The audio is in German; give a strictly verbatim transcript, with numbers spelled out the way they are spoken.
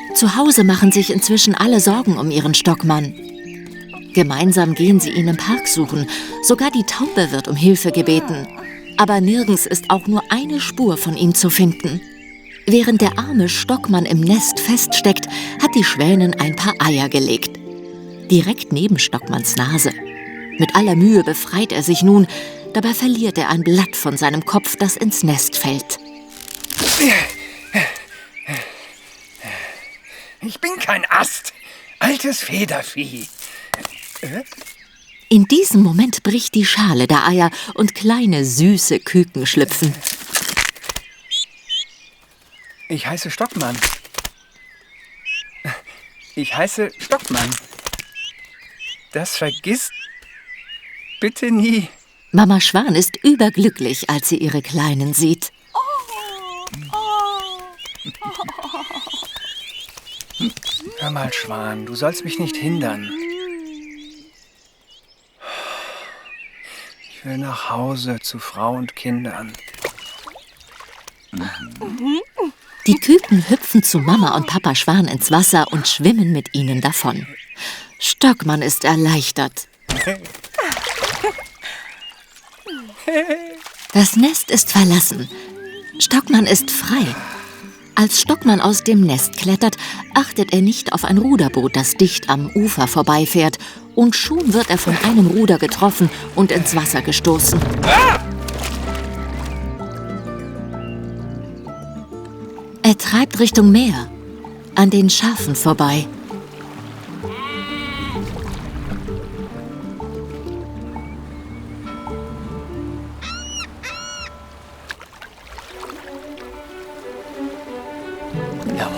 Zu Hause machen sich inzwischen alle Sorgen um ihren Stockmann. Gemeinsam gehen sie ihn im Park suchen. Sogar die Taube wird um Hilfe gebeten. Aber nirgends ist auch nur eine Spur von ihm zu finden. Während der arme Stockmann im Nest feststeckt, hat die Schwänin ein paar Eier gelegt. Direkt neben Stockmanns Nase. Mit aller Mühe befreit er sich nun. Dabei verliert er ein Blatt von seinem Kopf, das ins Nest fällt. Ich bin kein Ast. Altes Federvieh. In diesem Moment bricht die Schale der Eier und kleine, süße Küken schlüpfen. Ich heiße Stockmann. Ich heiße Stockmann. Das vergisst bitte nie. Mama Schwan ist überglücklich, als sie ihre Kleinen sieht. Hör mal, Schwan, du sollst mich nicht hindern. Ich will nach Hause zu Frau und Kindern. Die Küken hüpfen zu Mama und Papa Schwan ins Wasser und schwimmen mit ihnen davon. Stockmann ist erleichtert. Das Nest ist verlassen. Stockmann ist frei. Als Stockmann aus dem Nest klettert, achtet er nicht auf ein Ruderboot, das dicht am Ufer vorbeifährt. Und schon wird er von einem Ruder getroffen und ins Wasser gestoßen. Er treibt Richtung Meer, an den Schafen vorbei.